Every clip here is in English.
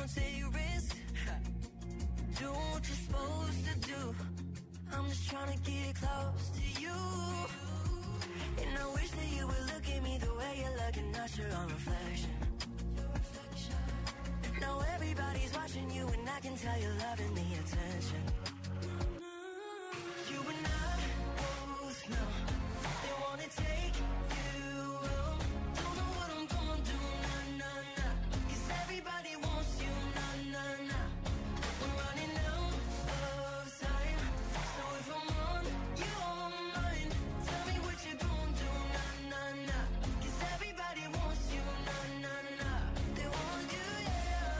don't take risks. Do what you're supposed to do. I'm just trying to get close to you. And I wish that you would look at me the way you're looking at your own reflection. Now everybody's watching you and I can tell you're loving the attention. You and I both know they wanna take you home. Don't know what I'm gonna do, nah, nah, nah. 'Cause everybody wants you, nah, nah, nah. We're running out of time. So if I'm on your mind, tell me what you're gonna do, nah, nah, nah. 'Cause everybody wants you, nah, nah, nah. They want you, yeah.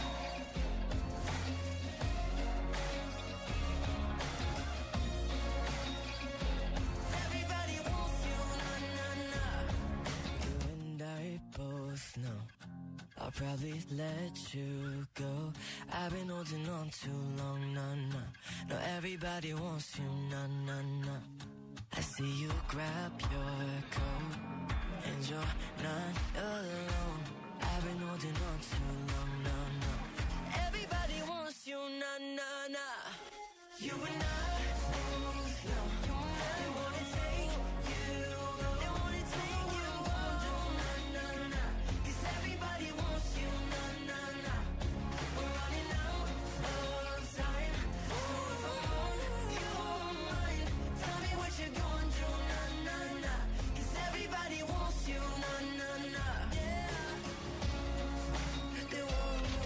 Everybody wants you, nah, nah, nah. You and I both know I'll probably let you go. I've been holding on too long, nah, nah. No, everybody wants you, nah, nah, nah. I see you grab your coat and you're not alone. I've been holding on too long, nah, nah. Everybody wants you, nah, nah, nah. You and I both know they wanna take you. They wanna take you home, nah, nah, nah. 'Cause everybody wants you, nah, nah, nah. We're running out of time. So if I'm on your mind, tell me what you're gonna do, nah, nah, nah. 'Cause everybody wants you, nah, nah, nah. Yeah. They want you.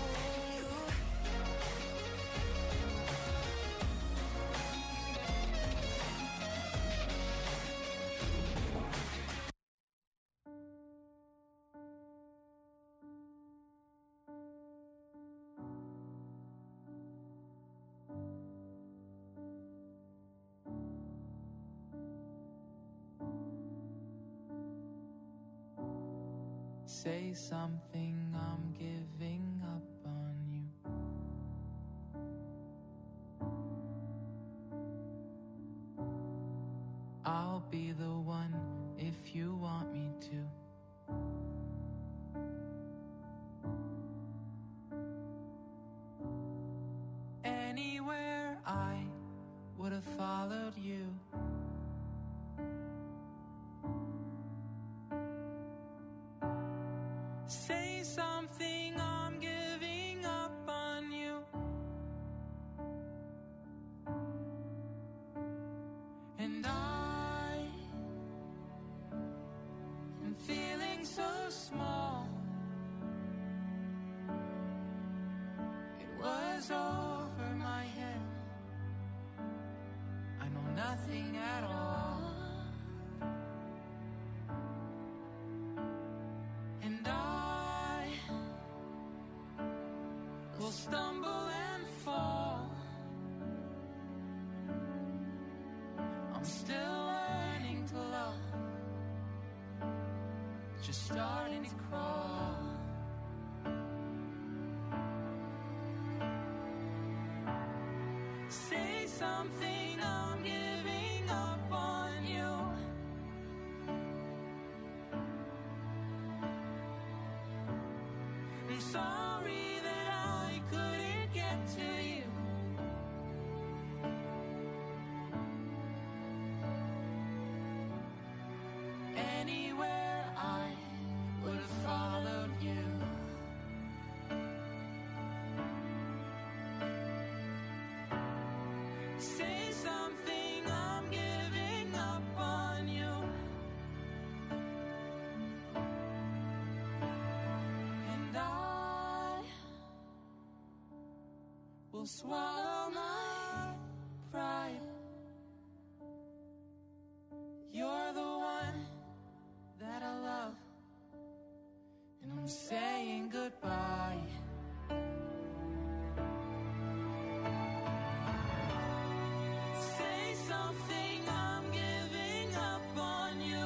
Say something, I'm giving up on you. I'll be the one if you want me to. Anywhere I would have followed you. Say something, I'm giving up on you. And I am feeling so small. It was over my head. I know nothing at all. And I will stumble and fall. I'm still learning to love, just starting to crawl. Say something, I'm giving up on you. I'm sorry that I couldn't get to you. Anywhere I would have followed you. Say something, I'm giving up on you. And I will swallow my pride. You're the one that I love, and I'm saying goodbye. Say something, I'm giving up on you.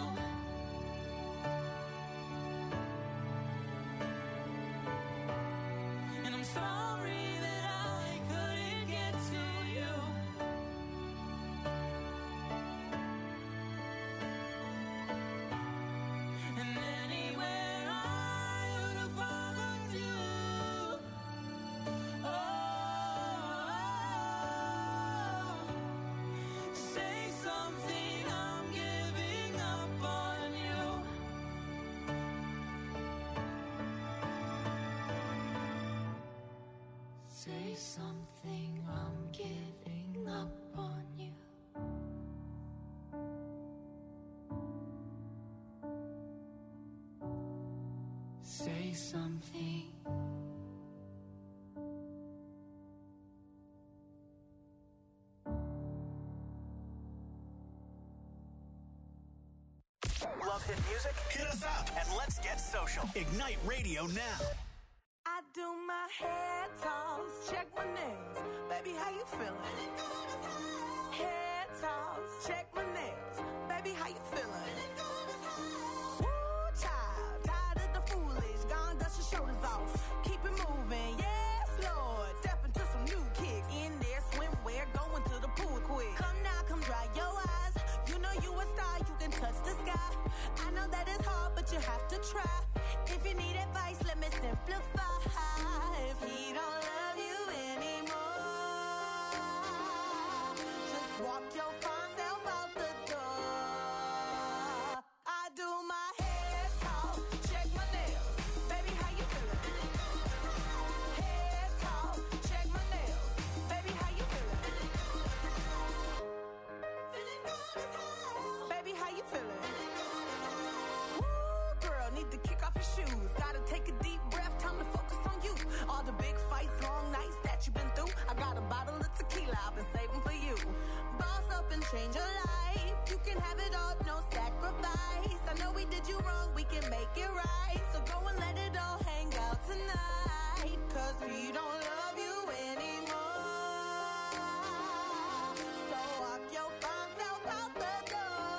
And I'm sorry that I couldn't get to you. And anywhere I would have followed you. Say something, I'm giving up on you. Say something. Love hit music? Hit us up and let's get social. Ignite Radio now. I do my hair toss, check my nails. Baby, how you feeling? Hair toss, check my nails. Baby, how you feeling? Woo, child, tired of the foolish. Gone, dust your shoulders off. Keep it moving, yes, Lord. Step into some new kicks. In there, swimwear, going to the pool quick. Come now, come dry your eyes. You know you a star, you can touch the sky. I know that it's hard, but you have to try. If you need advice, let me simplify. If he don't love you anymore, just walk your fine self out the door. I do my hair talk, check my nails. Baby, how you feeling? Hair talk, check my nails. Baby, how you feeling? Feeling good as hell. Baby, how you feeling? Need to kick off your shoes. Gotta take a deep breath, time to focus on you. All the big fights, long nights that you've been through. I got a bottle of tequila I've been saving for you. Boss up and change your life. You can have it all, no sacrifice. I know we did you wrong, we can make it right. So go and let it all hang out tonight. Cause he don't love you anymore. So walk your fine self out the door.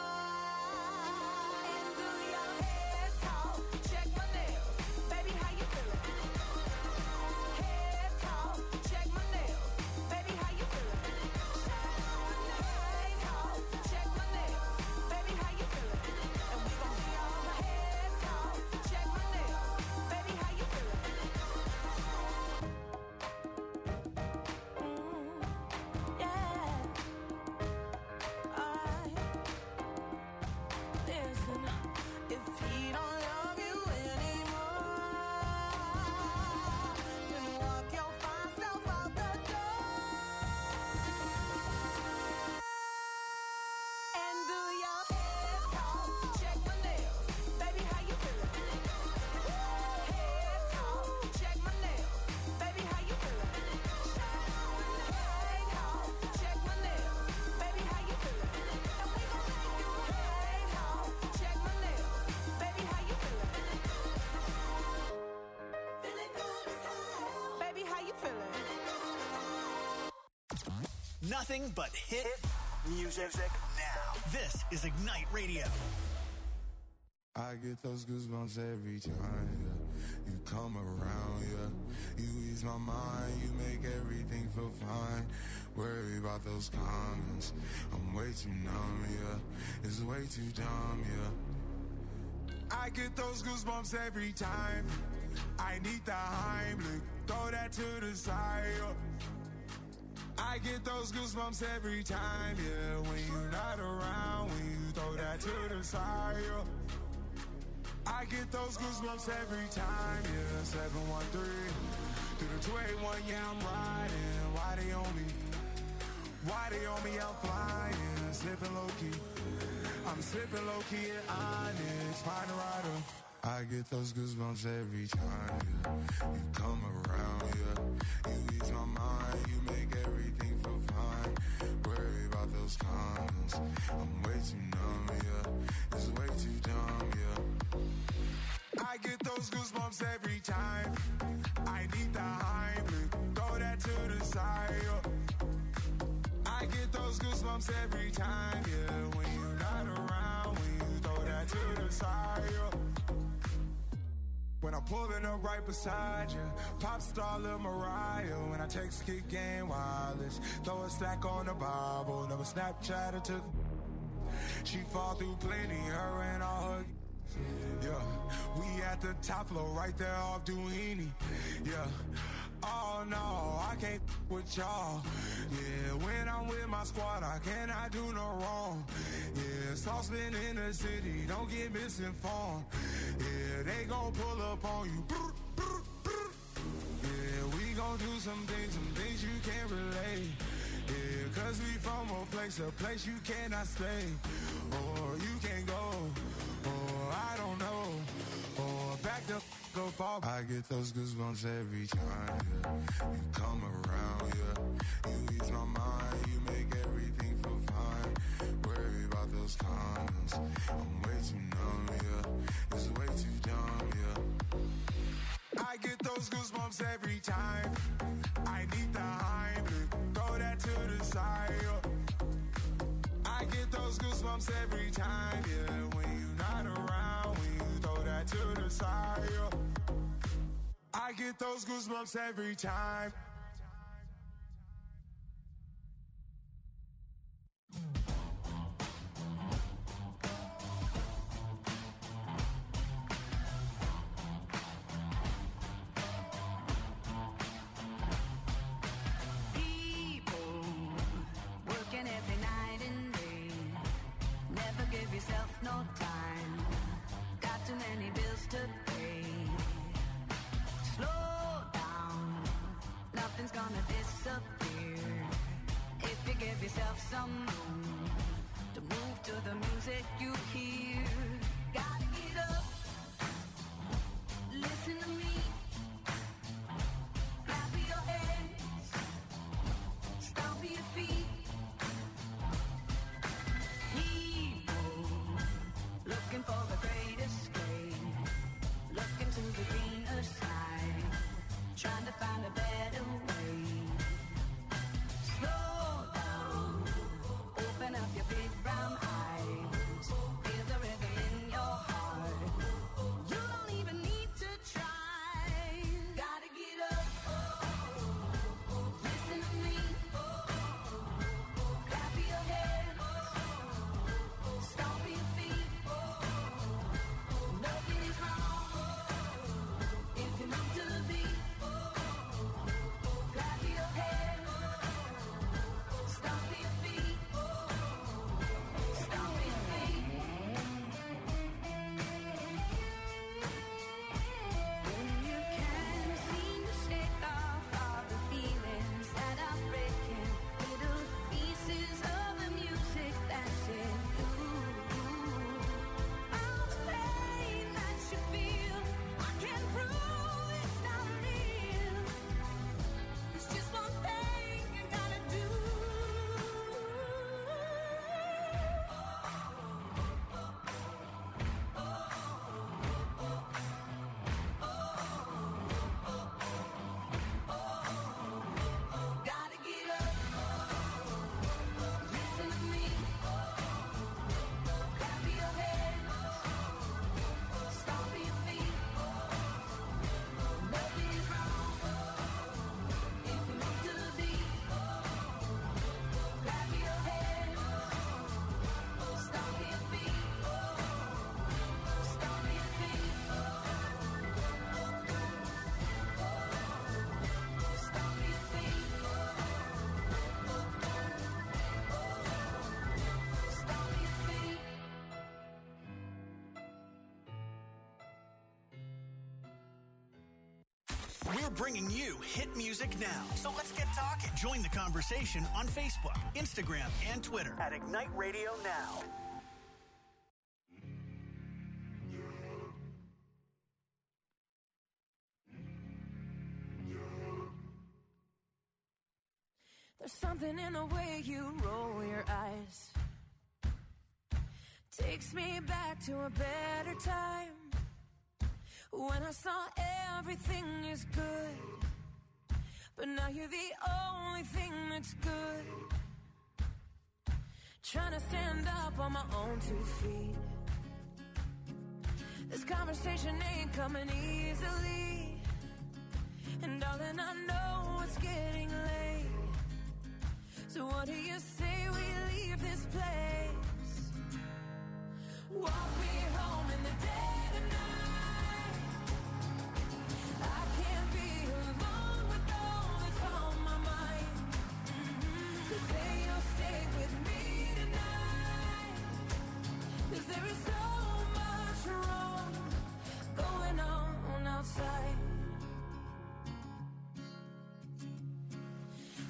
Nothing but hit music now. This is Ignite Radio. I get those goosebumps every time you come around, you ease my mind, you make everything feel fine. Worry about those comments, I'm way too numb, it's way too dumb, I get those goosebumps every time I need the Heimlich, throw that to the side, I get those goosebumps every time, when you're not around, when you throw that to the side, I get those goosebumps every time, 713 through the 281, I'm riding. Why they on me? Why they on me? I'm flying, slipping low key. I'm slipping low key at Onyx, find a rider. I get those goosebumps every time you come around, you ease my mind, you make everything feel fine. Worry about those comments, I'm way too numb, it's way too dumb, I get those goosebumps every time I need the Heimlich, throw that to the side, I get those goosebumps every time, when you're not around, when you throw that to the side, when I'm pulling up right beside you, pop star Lil Mariah. When I text Kick Game Wireless, throw a stack on the Bible, never Snapchat or took. She fall through plenty, her and all her. We at the top floor, right there off Duini. Oh no, I can't with y'all. When I'm with my squad, I cannot do no wrong. Saucepan in the city, don't get misinformed. They gon' pull up on you. We gon' do some things you can't relate. Yeah, cause we from a place you cannot stay. Or you can't go, or I don't know. Or back the go fall. I get those goosebumps every time, yeah. You come around, yeah. You ease my mind, you make everything feel fine. Worry about those comments, I'm way too numb, yeah. It's way too dumb, yeah. I get those goosebumps every time. I need the Heimlich, throw that to the side, yeah. I get those goosebumps every time, yeah. When you're not around, when you throw that to the side, yeah. I get those goosebumps every time. People working every night and day. Never give yourself no time. Got too many bills to pay. Slow down, nothing's gonna disappear. If you give yourself some room to move to the music you hear. Gotta get up, listen to me. Clap your hands, stomp your feet. People looking for the great escape, looking to the greener side, trying to find a better way. Slow down, open up your big brown eyes, feel the rhythm in your heart. You don't even need to try. Gotta get up, listen to me. Clap your hands, stomp your feet. Nothing is wrong if you move to the beat. Clap your hands, stomp your feet. Stomp your feet. When you can't seem to shake off all the feelings that are breaking, little pieces of the music that's in you. All the pain that you feel, I can't prove it's not real. It's just one thing you gotta do. Gotta get up, listen to me. Clap your hands, stomp your feet. Nothing is wrong if you move to the beat. Clap your hands, stomp your feet. Stomp your feet. Stomp your feet. Stomp your feet. We're bringing you hit music now. So let's get talking. Join the conversation on Facebook, Instagram, and Twitter at Ignite Radio Now. There's something in the way you roll your eyes. Takes me back to a better time, when I saw everything is good. But now you're the only thing that's good. Trying to stand up on my own 2 feet. This conversation ain't coming easily, and darling, I know it's getting late. So what do you say we leave this place? Walk me home in the dead of night. I can't be alone with all that's on my mind. So say you'll stay with me tonight, 'cause there is so much wrong going on outside.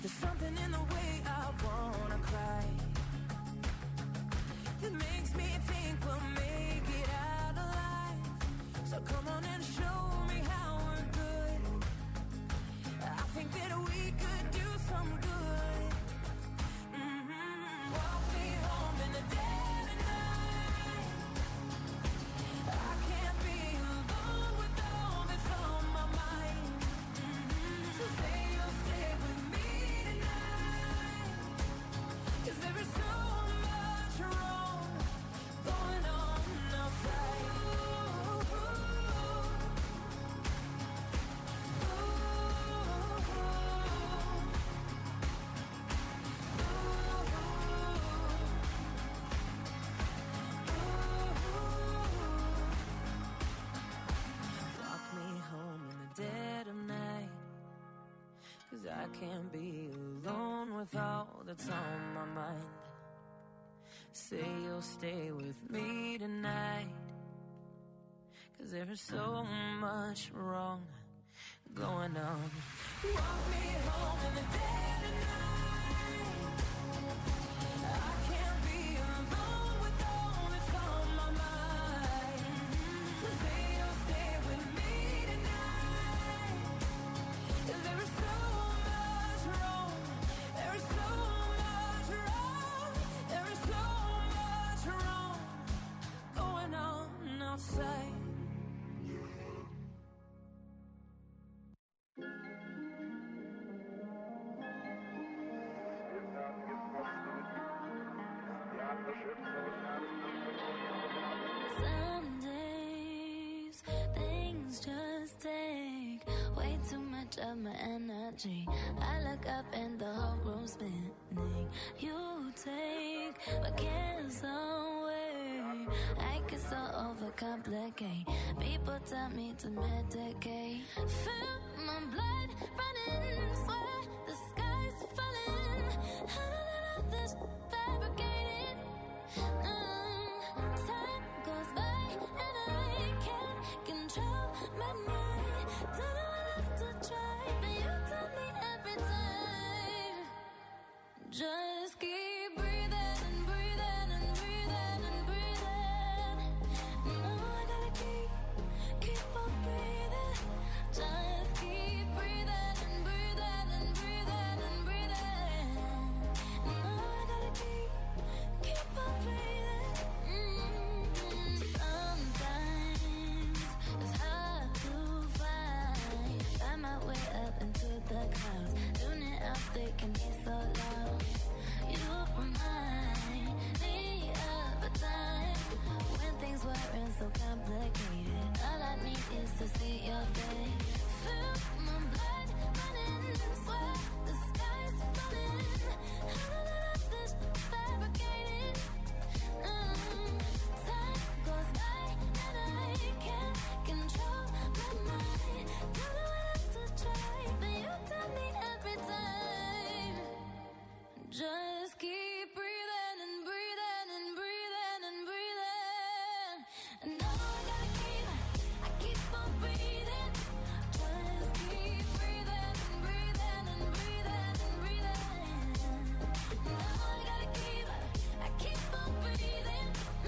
There's something in the way I wanna cry that makes me think we'll make it out alive. So come on and show me how we're good. I think that we could do some good. Walk me home in the dead of night. I can't be alone with all that's on my mind. So say you'll stay with me tonight. 'Cause there is so much wrong going on outside. Walk me home in the dead of night. 'Cause I can't be alone with all that's on my mind. Say you'll stay with me tonight. 'Cause there is so much wrong going on. Walk me home in the dead of night. I can't be alone with all that's on my mind. So say you'll stay with me tonight. 'Cause there is so much wrong. There is so much wrong. There is so much wrong going on outside. Some days things just take way too much of my energy. I look up and the whole room's spinning. You take my cares away. I get so overcomplicate. People tell me to medicate. Feel my blood running, swear the sky's falling. I know that all this fabricated. Time goes by and I can't control my mind. Don't know what else to try, but you tell me every time. Just keep breathing and breathing and breathing and breathing. No, I gotta keep on breathing. Just keep breathing and breathing and breathing and breathing. No, I gotta keep on breathing. Sometimes it's hard to find my way up into the clouds. Tuning out, they can be so loud. You remind me of a time when things weren't so complicated. All I need is to see your face. Feel my blood running, swear the sky's falling. I know that all this fabricated. Time goes by and I can't control my mind. Don't know what else to try, but you tell me every time. Just keep breathing and breathing and breathing and breathing. And now I gotta keep on breathing. Just keep breathing and breathing and breathing and breathing. Now I gotta keep on breathing.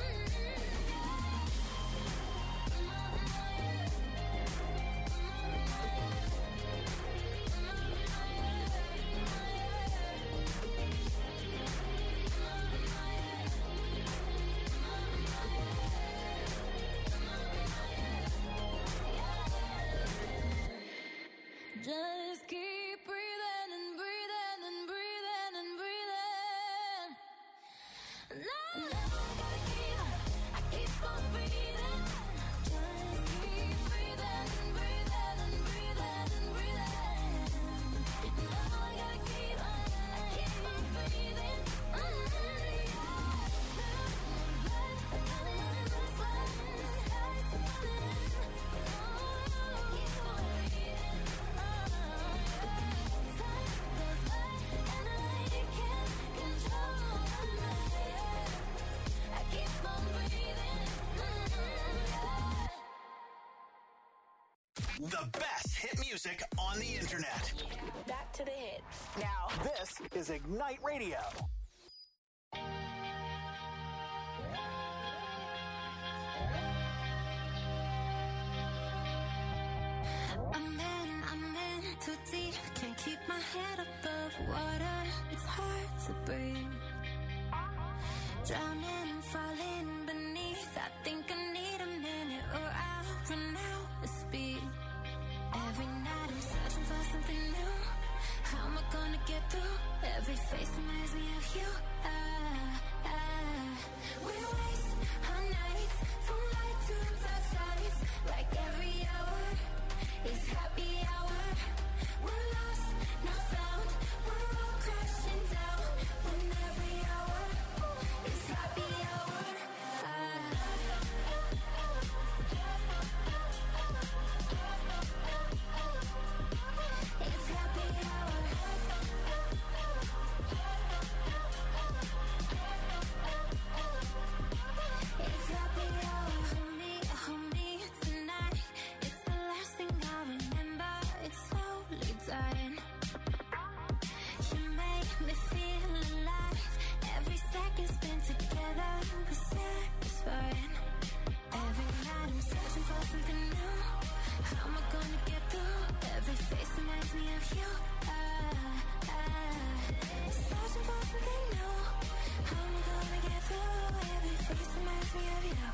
Just keep breathing and breathing and breathing and breathing. Now I keep on breathing. Just keep breathing and breathing and breathing and breathing. Now I gotta keep on breathing. The best hit music music on the internet. Back to the hits. Now, this is Ignite Radio. I'm in too deep. Can't keep my head above water. It's hard to breathe. Drowning, falling beneath. I think I need a minute or I'll run out of speed. Every night I'm searching for something new. How am I gonna get through? Every face reminds me of you. We waste our nights from light to dark sides. Like every hour is happy hour. We're lost, not found. We're all crashing down. When every hour is happy hour. It's happy hour. It's happy hour. Hold me tonight. It's the last thing I remember. It's slowly dying. You make me feel alive. Every second spent together was satisfying. Every night I'm searching for something new. How am I gonna get through? Every face reminds me of you. Searching for something new. How am I gonna get through? Every face reminds me of you.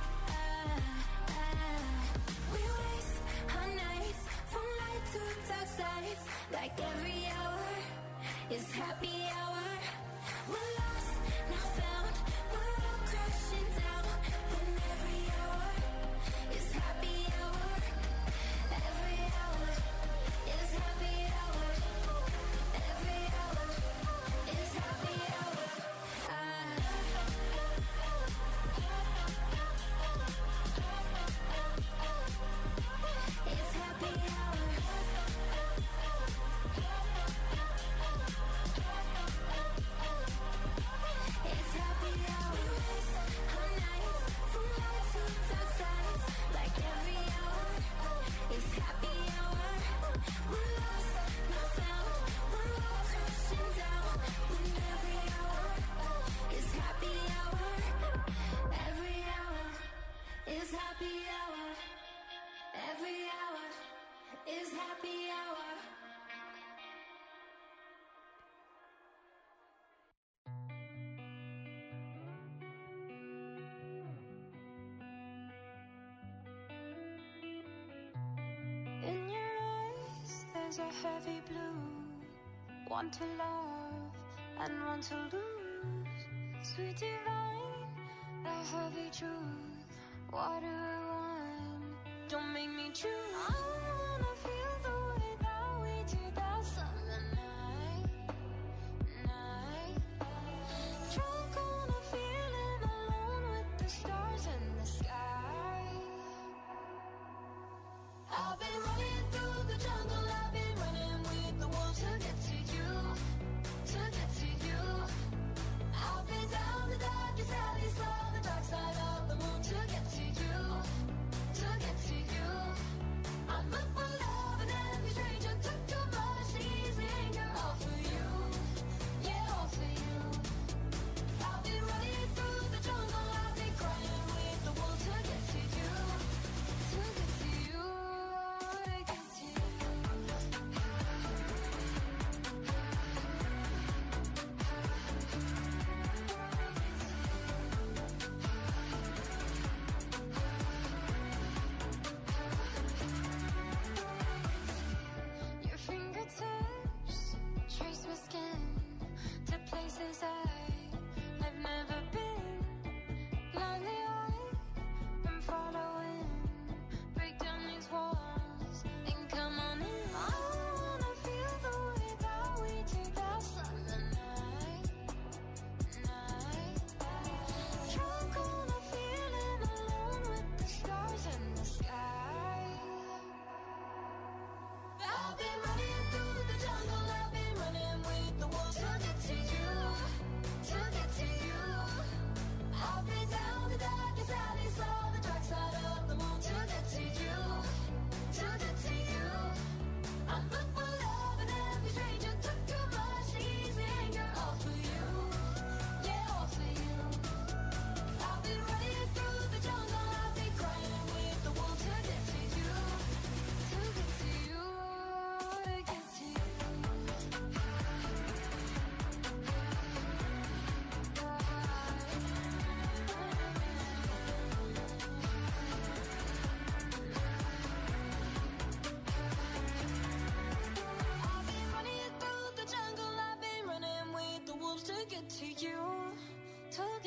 We waste our nights from light to dark sides. Like every hour is happy hour. We're lost, not found. We're all crashing down. When every hour is happy hour. Every hour is happy hour. Every hour is happy hour. It's happy hour. It's happy hour. We waste our nights from light to dark sides. Like every hour is happy hour. We're lost, not found. We're all crashing down. When every hour is happy hour. Every hour is happy hour. Every hour is happy hour. In your eyes, there's a heavy blue. One to love and one to lose. Sweet divine, the heavy truth. What do I want? Don't make me choose. I wanna feel the way that we did that summer night. Drunk on a feeling, alone with the stars in the sky. I've been running through the jungle, I've been running with the wolves to get to you, to get to you. I've been down the darkest alley, saw the dark side of the moon to get to you, to get to you. I'm up for love,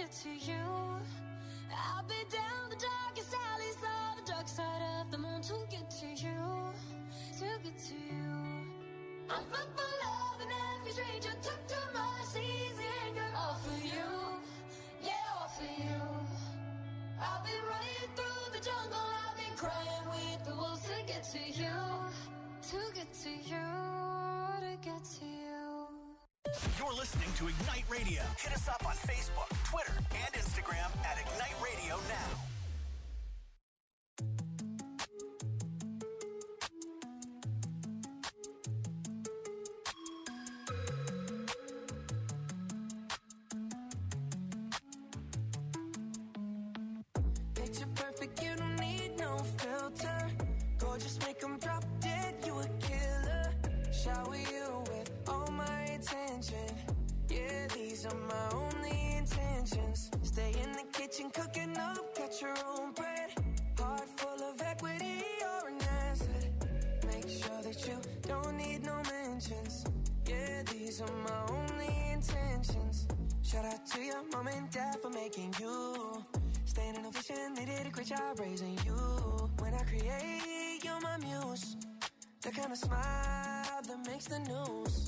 get to you. I'll be down the darkest alleys of the dark side of the moon to get to you, to get to you. I'm full for love and every stranger took too much easy anger. All for you, yeah, all for you. I've been running through the jungle, I've been crying with the wolves to get to you, to get to you, to get to you. You're listening to Ignite Radio. Hit us up on Facebook, Twitter, and Instagram at Ignite Radio Now. Picture perfect, you don't need no filter. Gorgeous, make them drop dead, you a killer. Shower you with all my attention. Yeah, these are my only intentions. Stay in the kitchen, cooking up, got your own bread. Heart full of equity, you're an asset. Make sure that you don't need no mentions. Yeah, these are my only intentions. Shout out to your mom and dad for making you. Staying in a vision, they did a great job raising you. When I create, you're my muse. The kind of smile that makes the news.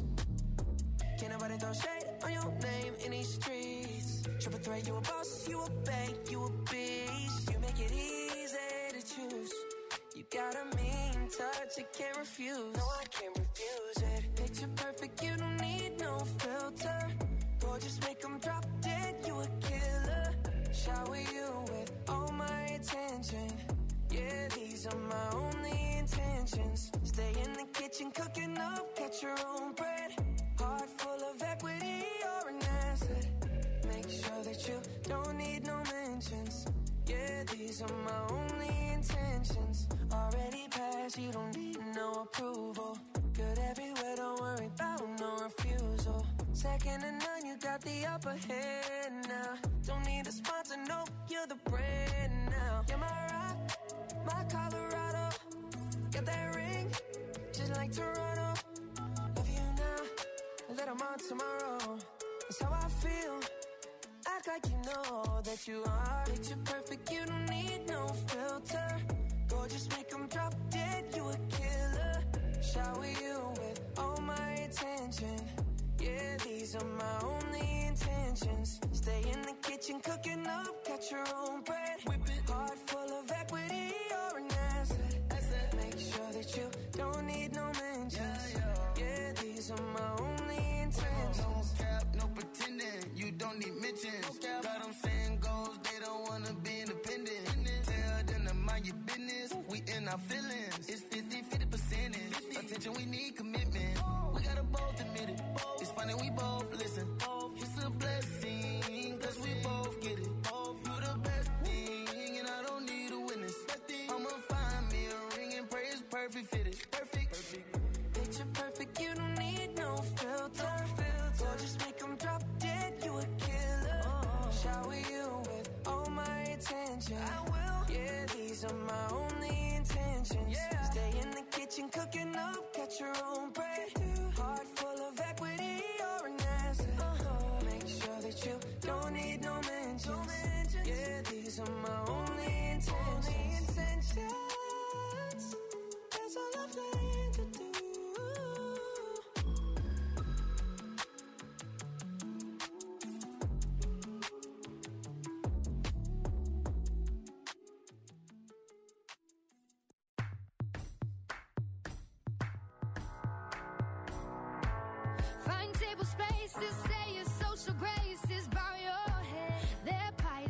Can't nobody throw shade on your name in these streets. Triple threat, you a boss, you a bank, you a beast. You make it easy to choose. You got a mean touch, I can't refuse. No, I can't refuse it. Picture perfect, you don't need no filter. Gorgeous, make them drop dead, you a killer. Shower you with all my attention. Yeah, these are my only intentions. Stay in the kitchen, cooking up, get your own bread. Heart full of equity, you're an asset. Make sure that you don't need no mentions. Yeah, these are my only intentions. Already passed, you don't need no approval. Good everywhere, don't worry about no refusal. Second to none, you got the upper hand now. Don't need a sponsor, no, you're the brand now. You're my rock, my Colorado. Got that ring, just like Toronto. Love you now, and let 'em on tomorrow. That's how I feel. Act like you know that you are. Picture perfect, you don't need no filter. Gorgeous, make 'em drop dead, you a killer. Shower you with all my attention. Yeah, these are my only intentions. Stay in the kitchen, cooking up, got your own bread. Whip it. Heart full of equity, you're an asset. Make sure that you don't need no mentions. Yeah, these are my only intentions. No cap, no pretending, you don't need mentions. Got them saying goals, they don't wanna be independent. Tell them to mind your business, we in our feelings. It's 50-50 percentage. Attention, we need commitment. We gotta both admit it. It's funny, we both listen. It's a blessing, cause we both get it. You the best thing, and I don't need a witness. I'ma find me a ring and pray it's perfect fitted. Perfect. Picture perfect, you don't need no filter. Gorgeous, make 'em drop dead, you a killer. Shower you with all my attention. I will. Yeah, these are my only intentions. Stay in the kitchen, cooking up, get your own bread. Heart full of equity, you're an asset. Make sure that you don't need no mentions. Yeah, these are my only intentions. That's all I plan to do. Find table spaces, say your social graces, bow your head. They're pious.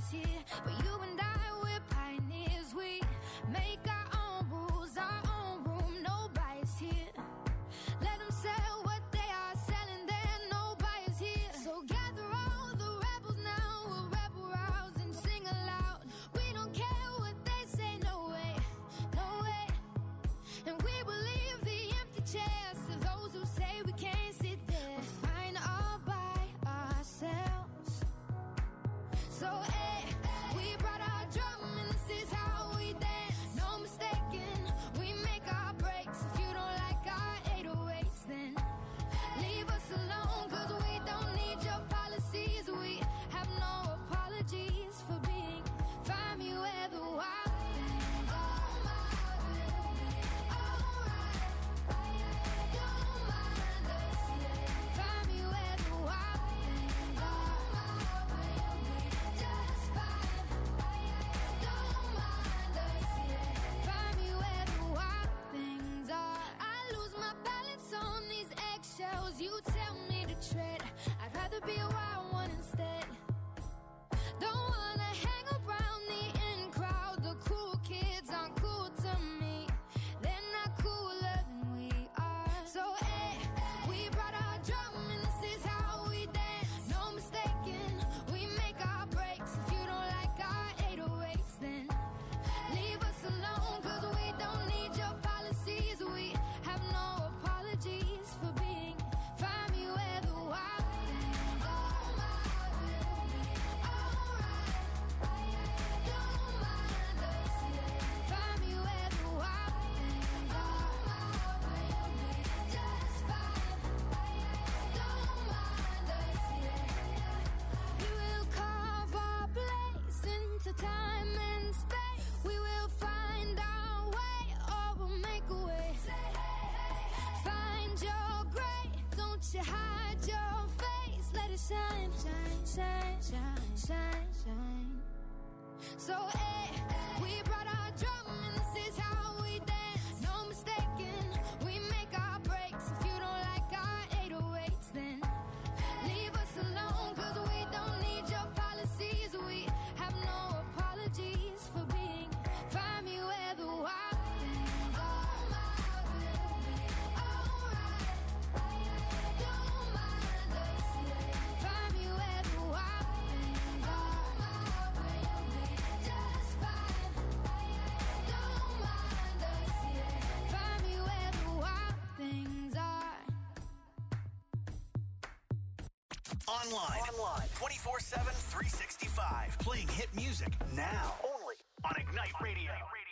paths you tell me to tread. I'd rather be a wild one instead. Don't wanna hang around the in crowd. The cool kids aren't cool to me. They're not cooler than we are. So we brought our drum and this is how we dance. No mistaking, we make our breaks. If you don't like our 808s, then leave us alone, 'cause we don't need your policies. We have no apologies for being. Find me where the wild things are. Don't mind us, yeah. Find me where the wild things are. Just fine. Don't mind us, yeah. We will carve our place into time and space. We will find our way, or we'll make a way. Find your gray, don't you hide your face. Let it shine, shine, shine, shine, shine, shine. So we brought our drum and this is how we dance. No mistaking, we make our breaks. If you don't like our 808s, then leave us alone, 'cause we don't need your policies. We have no apologies for being. Find me where the wild things are. Don't mind us, yeah. Find me where the wild things are. Just fine. Don't mind us, yeah. Find me where the wild things are. Online 24/7, 365. Playing hit music now. Only on Ignite Radio.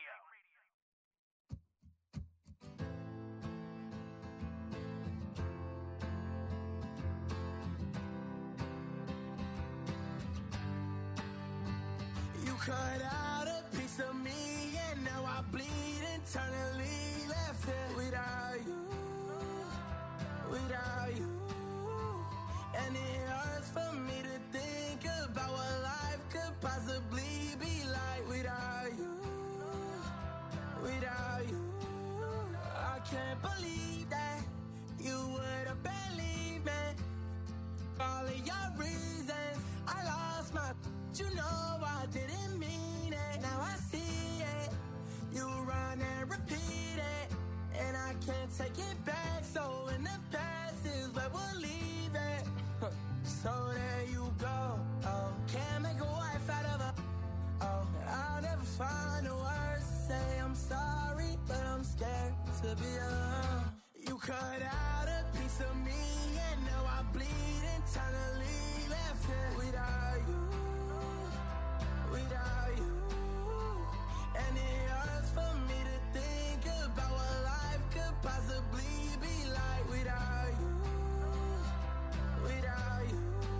You cut out a piece of me, and now I bleed internally. Left here without you, without you. And it hurts for me to think about what life could possibly be like without you, without you. I can't believe that you would have believed me. All of your reasons, I lost my. You know I didn't mean it. Now I see it. You run and repeat it, and I can't take it back. So in the past is where we'll leave it. So there you go. Oh, can't make a wife out of her. Oh, I'll never find the words to say I'm sorry, but I'm scared to be alone. You cut out a piece of me, and now I bleed internally. Left here without you, without you. And it hurts for me to think about what life could possibly be like without you, without you.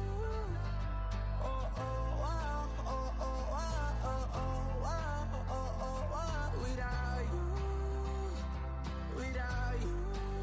Oh, oh, oh, oh, oh, oh, oh, oh, oh, oh, oh, oh, without you, without you.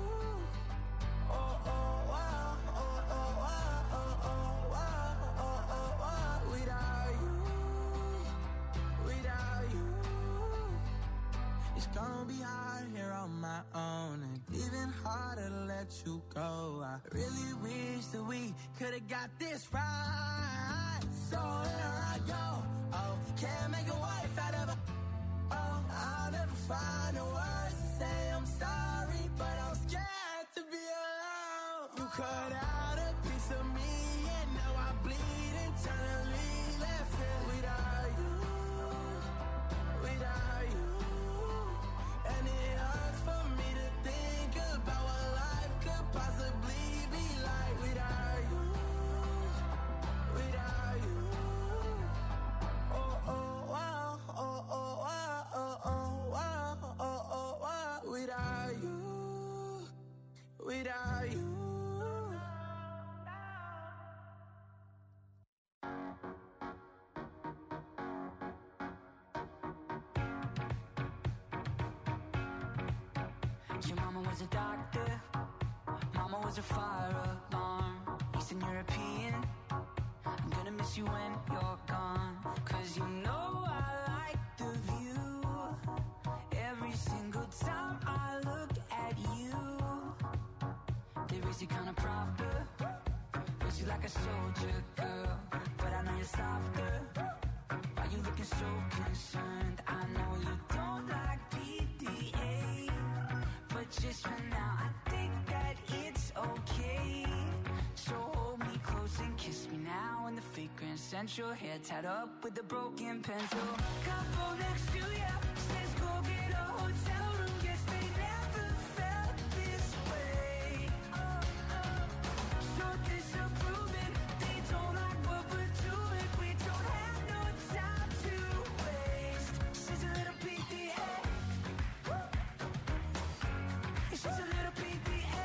Oh, oh, oh, oh, oh, oh, oh, oh, oh, oh, oh, without you, without you. It's gonna be hard here on my own, and even harder to let you go. I really wish that we could've got this right. So here I go. Oh, can't make a wife out of her. Oh, I'll never find the words to say I'm sorry, but I'm scared to be alone. You cut out a piece of me, and now I bleed internally. Left here without you, without you. And it hurts for me to think about what life could possibly be like without you, without you. Oh, oh, oh, oh, oh, oh, oh, oh, oh, oh, oh, without you, without you. Your mama was a doctor, mama was a fire alarm. Eastern European, I'm gonna miss you when you're gone. 'Cause you know I like the view. Every single time I look at you, there crazy kind of proper. Raise you like a soldier, girl, but I know you're softer. Why you looking so concerned? I know you don't like PDA, but just for now I think that it's okay. So hold me close and kiss me now in the fake Grand Central. Hair tied up with a broken pencil. Couple next to ya says go get a hotel room. Guess they never felt this way. So disapproving, they don't like what we're doing. We don't have no time to waste. She's a little PDA. She's a little PDA.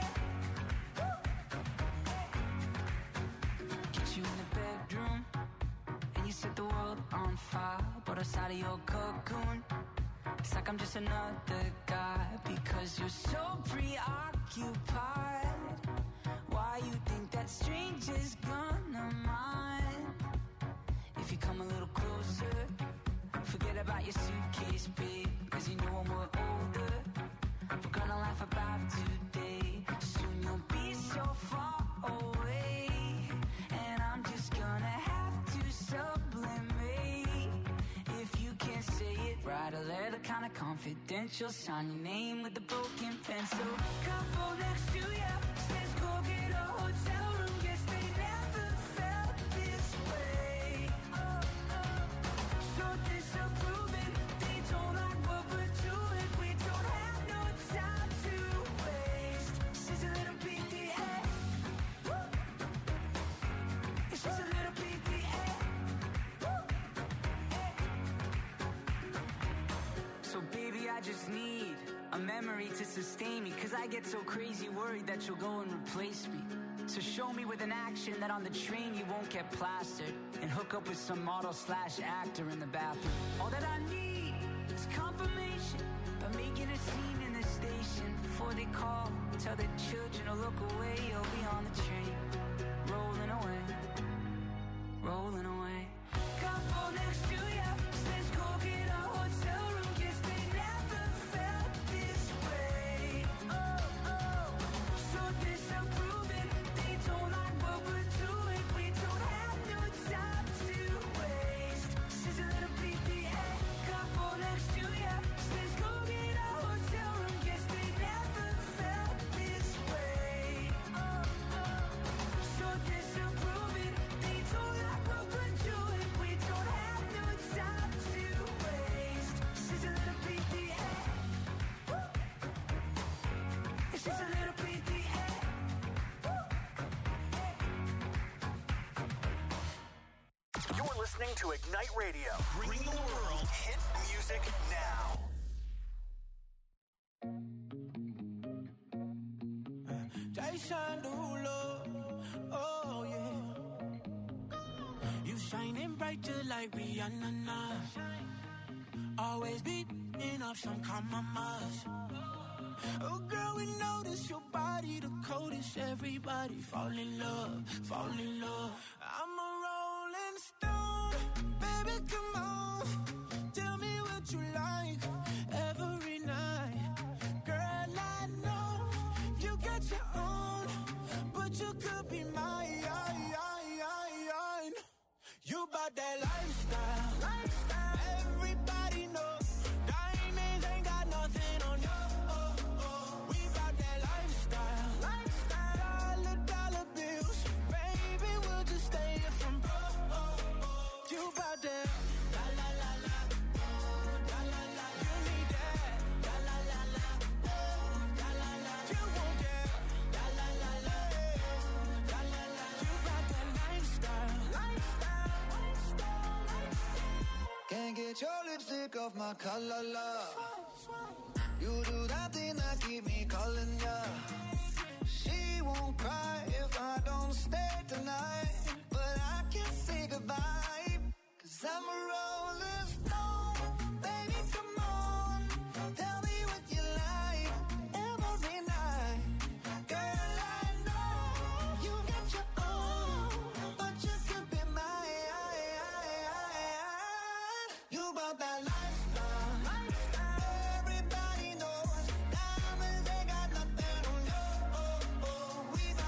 Get you in the bedroom and you set the world on fire. But outside of your cocoon, it's like I'm just another guy. Because you're so preoccupied. Why you think that stranger's gonna mind? If you come a little closer, forget about your suitcase, babe. Cause you know when we're older, we're gonna laugh about today. Soon you'll be so far away, and I'm just gonna have to sublimate. If you can't say it, write a letter kinda confidential. Sign your name with a broken pencil. Couple next to ya says go get a hotel room. Guess they never felt this way. So disapproving, they don't like what we're doing. We don't have no time to waste. She's a little PDA. She's a little PDA. So baby, I just need a memory to sustain me. Cause I get so crazy worried that you'll go and replace me. So show me with an action that on the train you won't get plastered, and hook up with some model/actor in the bathroom. All that I need is confirmation by making a scene in the station. Before they call, tell the children to look away. You'll be on the train, rolling away, rolling away. Couple next to ya says go get a hotel room. Guess they never felt this way. So disapproving, they don't like what we're doing. We don't have no time to waste. She's a little PDA. Couple next to ya says go get a hotel room. Guess they never felt this way. So disapproving, they don't like what we're doing. We don't have no time to waste. She's a little PDA. She's a little PDA. You're listening to Ignite Radio, bringing the world hit music now. Jason Derulo, oh yeah. You shining bright just like Rihanna. Always beating up some compromise. Oh girl, we notice your body the coldest. Everybody fall in love, fall in love. I'm a rolling stone, baby, come on. Tell me what you like every night. Girl, I know you got your own, but you could be mine. You bout that lifestyle, lifestyle. Everybody knows diamonds ain't got nothing on you. We bout that lifestyle, lifestyle. Dollar bills, baby, we'll just stay here from broke. You bout that la la la la, la la la. You need that la la la la, la la la. You want that la la la la, la la la. You bout that lifestyle, lifestyle. Can't get your lipstick off my collar, love. You do that thing that keep me calling ya. She won't cry if I don't stay tonight, but I can't say goodbye, cause I'm a rolling stone. Baby, come on, tell me what you like every night. Girl, I know you got your own, but you could be mine. You about that lifestyle, lifestyle. Everybody knows diamonds ain't got nothing on you. We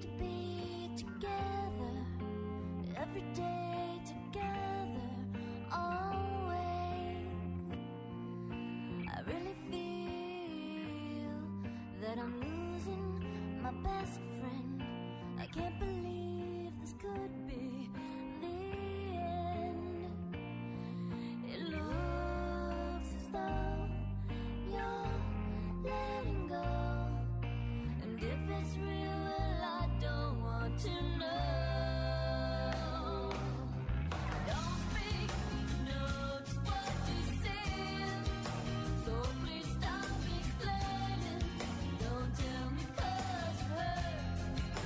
to be together, every day together, always. I really feel that I'm losing my best friend. I can't believe this could be the end. It looks as though you're letting go, and if it's real, well, I don't want to know. Don't speak, know just what you said, so please stop explaining. Don't tell me 'cause it hurts.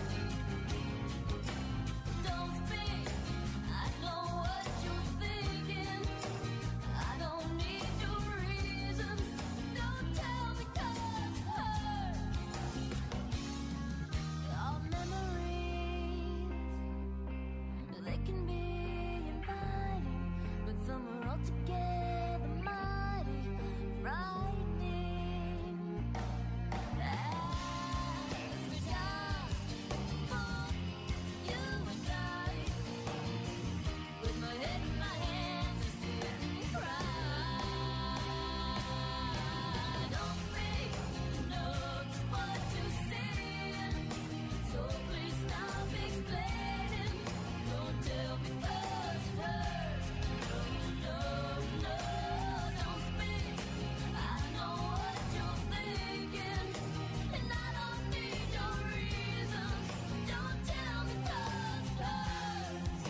Don't speak, I know what you're thinking. I don't need your reasons. Don't tell me 'cause it hurts. Our memories, they can be inviting, but some are altogether mighty frightening. As we die for you and I, with my head in my hands, I sit and cry. Don't speak, know just what you said, so please stop explaining. Don't tell me 'cause it hurts. No, no, no, don't speak. I know what you're thinking, and I don't need your reasons. Don't tell me 'cause it hurts.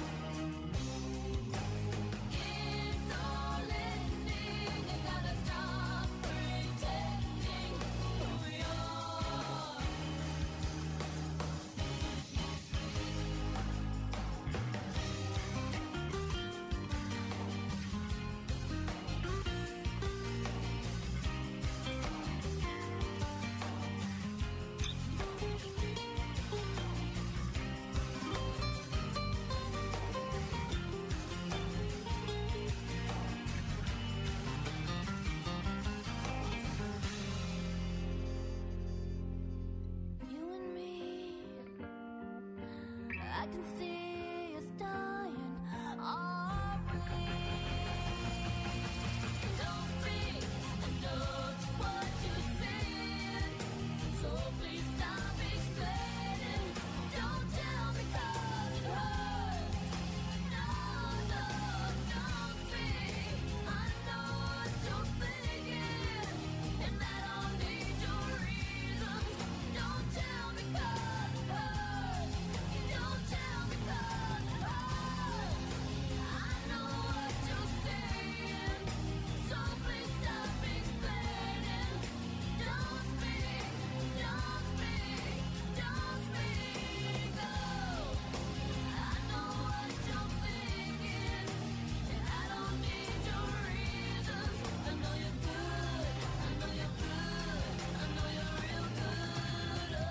It's all ending. You gotta stop pretending who you are. You and me, I can see us dying, are we? Don't speak, I know just what you said, so please stop explaining. Don't tell me 'cause it hurts. No, no, don't speak. I know what you're thinking, and I don't need your reasons. Don't tell me 'cause it hurts. Don't tell me 'cause it hurts. I know what you're saying, so please stop explaining. Don't speak, don't speak, don't speak. Oh, I know what you're thinking, and I don't need your reasons. I know you're good, I know you're good, I know you're real good. Oh,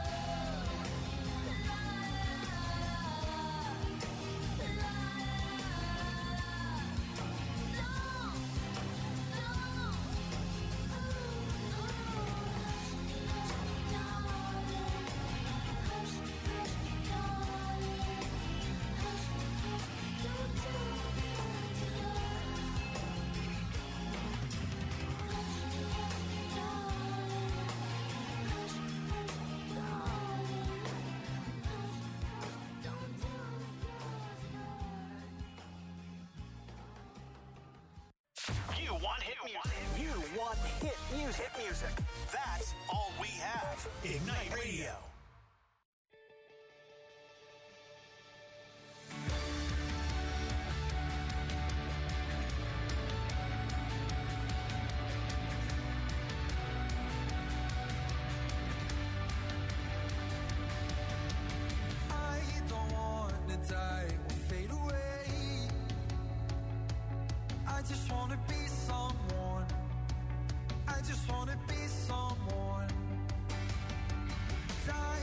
You want hit music. You want hit music. Hit music. That's all we have. Ignite Radio. I don't wanna die or fade away. I just wanna be someone. I just wanna be someone. Die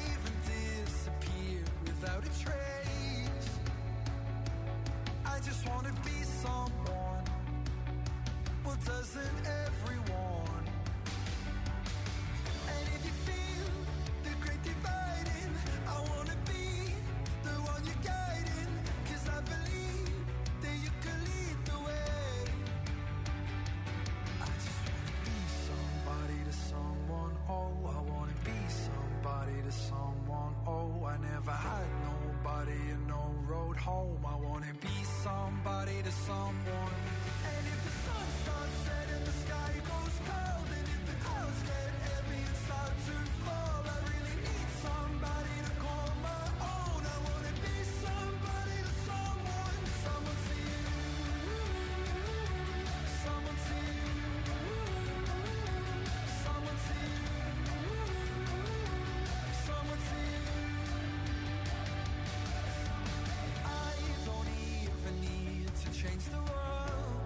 change the world.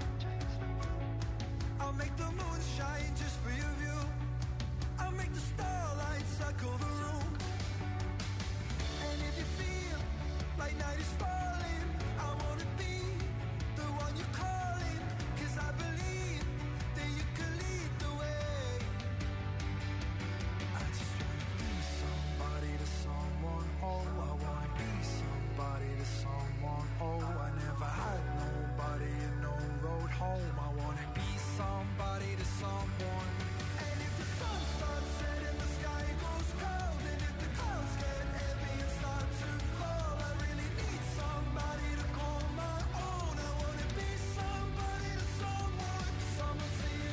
I'll make the moon shine just for your view. I'll make the starlight circle the room. And if you feel like night is falling, I wanna be the one you're calling. 'Cause I believe that you can lead the way. I just wanna be somebody to someone. Oh, I wanna be somebody to someone. Oh, I never had nobody and no road home. I wanna be somebody to someone. And if the sun starts setting, the sky goes cold. And if the clouds get heavy and start to fall, I really need somebody to call my own. I wanna be somebody to someone. Someone to you.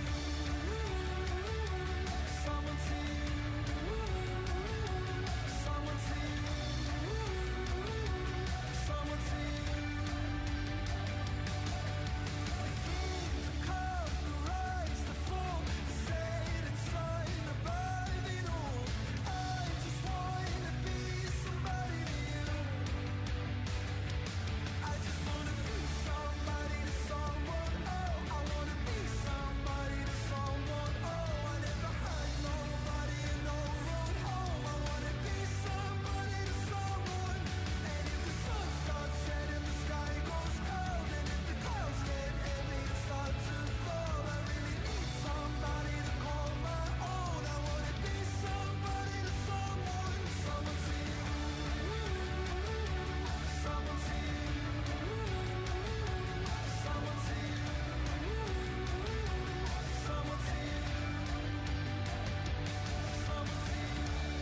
Someone to you. Someone to you. Someone to you. The come, the rise, the fall, the set and sign above it all. I just wanna be somebody to you. I just wanna be somebody to someone. Oh, I wanna be somebody to someone. Oh, I never had nobody and no road home. I wanna be somebody to someone. And if the sun starts setting, the sky goes cold. And if the clouds get heavy and start to fall, I really need somebody to call my own. I wanna be somebody to someone. Someone to you. Someone to you. Someone to you. Someone to you. Someone to you.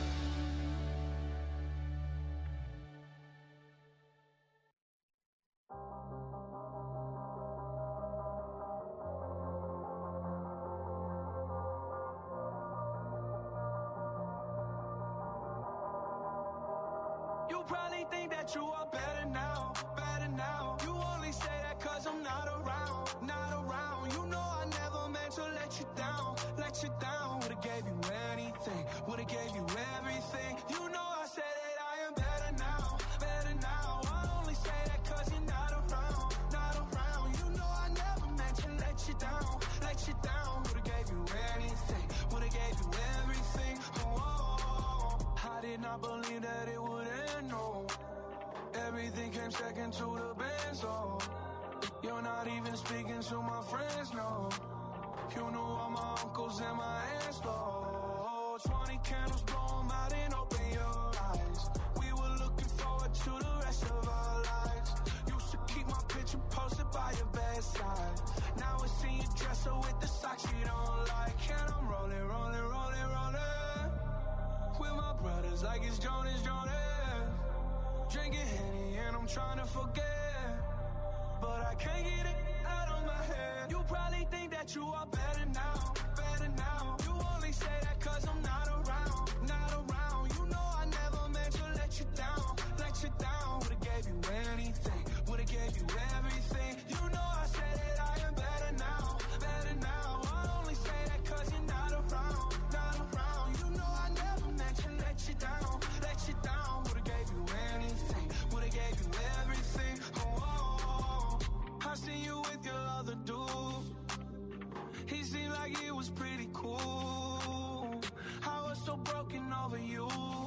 You probably think that you are better now, better now. You only say that 'cause I'm not around, not around. You know I never meant to let you down, let you down. Would've gave you anything, would've gave you everything. You know I said that I am better now, better now. I only say that 'cause you're not around, not around. You know I never meant to let you down, let you down. Would've gave you anything, would've gave you everything. Oh, I did not believe that it would end, no. Everything came second to the band, so you're not even speaking to my friends, no. You knew all my uncles and my aunts, Lord. 20 candles, blow 'em out and open your eyes. We were looking forward to the rest of our lives. Used to keep my picture posted by your bedside. Now I see you dresser with the socks you don't like. And I'm rolling, rolling, rolling, rolling with my brothers like it's Jonas, Jonas. Drinking Henny and I'm trying to forget, but I can't get it out of my head. You probably think that you are better now, better now. You only say that 'cause I'm not around, not around. You know I never meant to let you down, let you down. Would've gave you anything, would've gave you everything. You know I said that I am better now, better now. I only say that 'cause you're not around, not around. You know I never meant to let you down, let you down. Would've gave you anything, would've gave you everything. Oh, I seen you with your other dude. He seemed like it was pretty cool. I was so broken over you.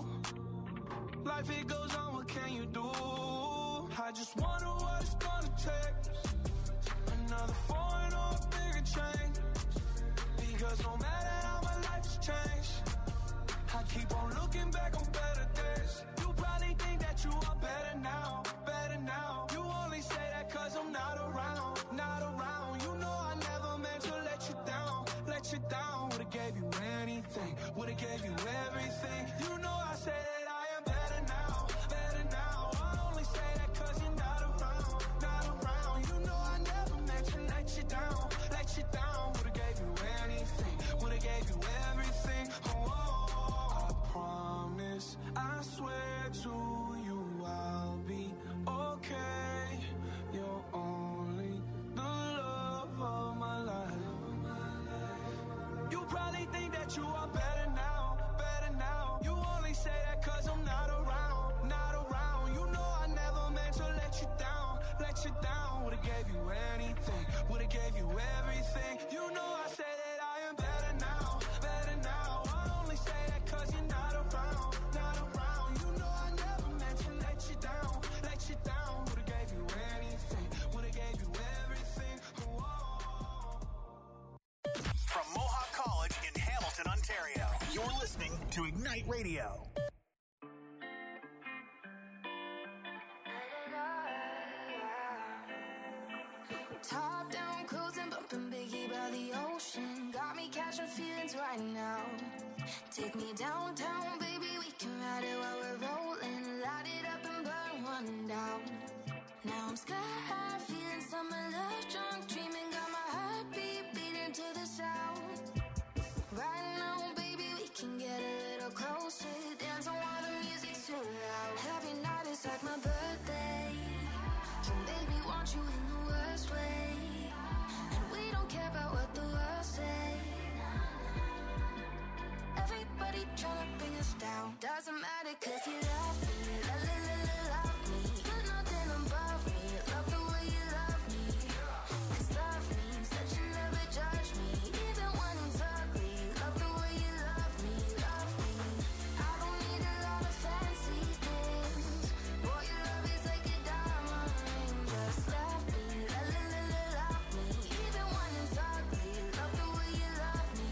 Life it goes on, what can you do? I just wonder what it's gonna take. Another foreign or a bigger change. Because no matter how my life has changed, I keep on looking back on better days. You probably think that you are better now, better now. You only say that 'cause I'm not around, not around. You know I never meant to let you down, let you down. Would've gave you anything, would've gave you everything. You know I said that I am better now, better now. I only say that 'cause you're not around, not around. You know I never meant to let you down, let you down. Would've gave you anything, would've gave you everything. Oh, I promise, I swear to you I'll be okay. You're only the love of my life. You probably think that you are better now, better now. You only say that 'cause I'm not around, not around. You know I never meant to let you down, let you down. Would've gave you anything, would've gave you everything. You know I say that I am better now, better now. I only say that cause you're not around, not around. You know I never meant to let you down, let you down. Would've gave you anything, would've gave you everything. From Mohawk College in Hamilton, Ontario, you're listening to Ignite Radio. Top down, cruising, bumping Biggie by the ocean. Got me catching feelings right now. Take me downtown, baby, we can ride it while we're rolling. Light it up and burn one down. Now I'm sky high, feeling summer love, drunk, dreaming. Got my heartbeat beating to the sound. Right now, baby, we can get a little closer. Dance on while the music's too loud. Every night is like my birthday. Can make me want you in the worst way. And we don't care about what the world say. Everybody tryna bring us down. Doesn't matter cause you love me. Love me. Put nothing above me. Love the way you love me. Cause love means that you never judge me. Even when it's ugly. Love the way you love me. Love me. I don't need a lot of fancy things. Boy, your love is like a diamond ring. Just love me. Love me. Even when it's ugly. Love the way you love me.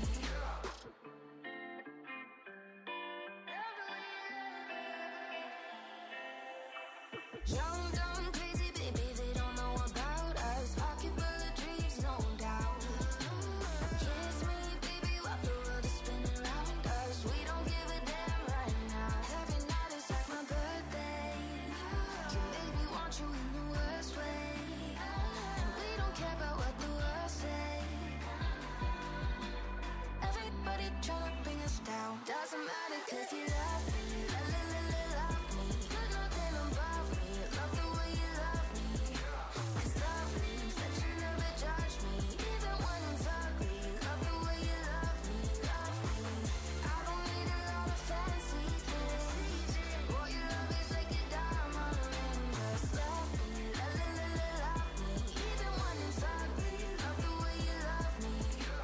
Young, dumb, crazy, baby, they don't know about us. Pocket full of dreams, no doubt. Kiss me, baby, while the world is spinning around us. We don't give a damn right now. Every night is like my birthday. Can make me want you in the worst way. And we don't care about what the world say. Everybody tryna bring us down. Doesn't matter cause you love me. Love me. Put nothing above me. Love the way you love me. Cause love means that you never judge me. Even when it's ugly. Love the way you love me. Love me. I don't need a lot of fancy things. Boy, your love is like a diamond ring. Just love me. Love me. Even when it's ugly. Love the way you love me.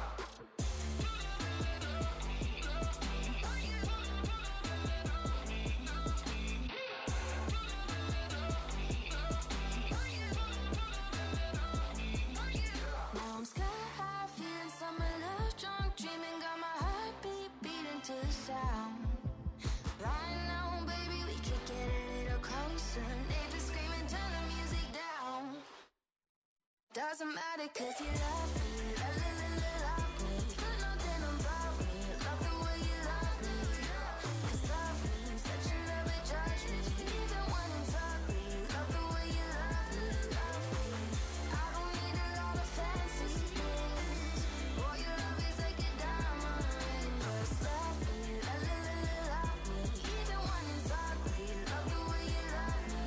Now I'm sky high, feeling summer love, drunk, dreaming. Got my heartbeat beating to the sound. Right now, baby, we could get a little closer. Neighbors screaming, turn the music down. Doesn't matter cause you love me. Love me. Put nothing above me. Love the way you love me. Cause love means that you never judge me. Even when it's ugly. Love the way you love me. Love me. I don't need a lot of fancy things. Boy, your love is like a diamond ring. Just love me. Love me. Even when it's ugly. Love the way you love me.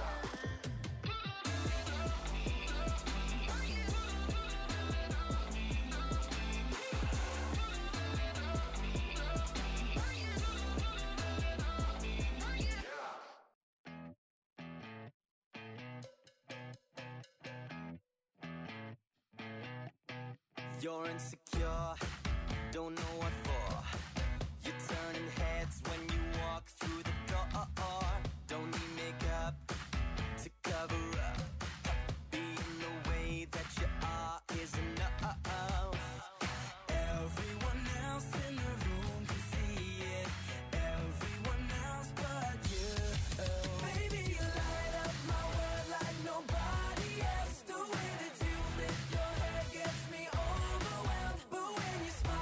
You're insecure, don't know what for. You're turning heads when you walk through the door. Don't need makeup to cover up. Being the way that you are is enough. Everyone else in the room can see it. Everyone else but you. Baby, you light up my world like nobody else. The way that you flip your hair gets me overwhelmed. But when you smile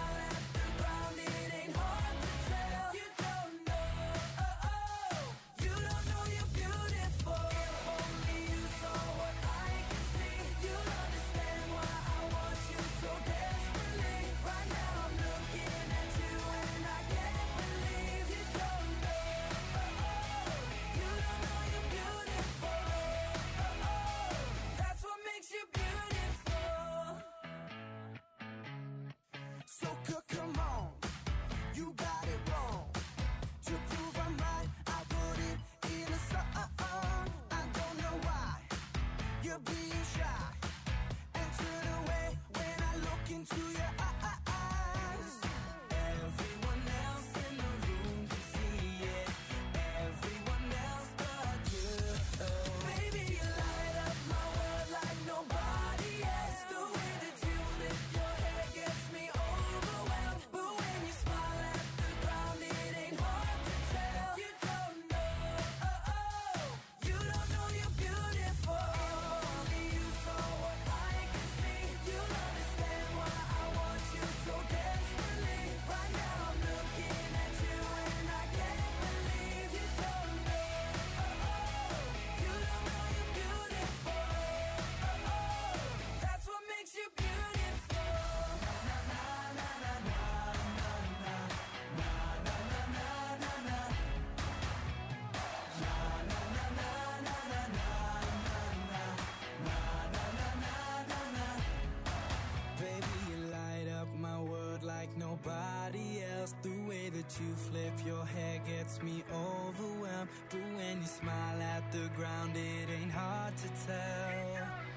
nobody else. The way that you flip your hair gets me overwhelmed. But when you smile at the ground, it ain't hard to tell.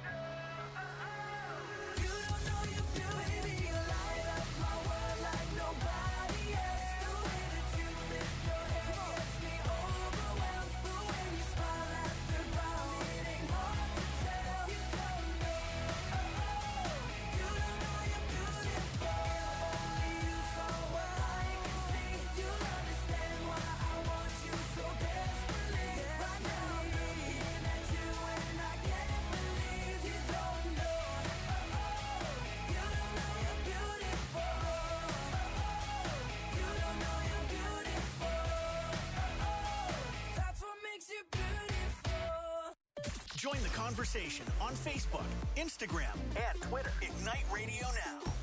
You don't know you're beauty, you light up my world like nobody else. The way that you flip your hair gets me overwhelmed. But when you smile at the ground, it ain't hard to tell. You don't know, you don't know you're beautiful. Only you saw what I can see. You'll understand why I want you so desperately. Right now I'm looking at you and I can't believe you don't know. You don't know you're beautiful. You don't know you're beautiful. That's what makes you beautiful. Join the conversation on Facebook, Instagram, and Twitter. Ignite Radio Now.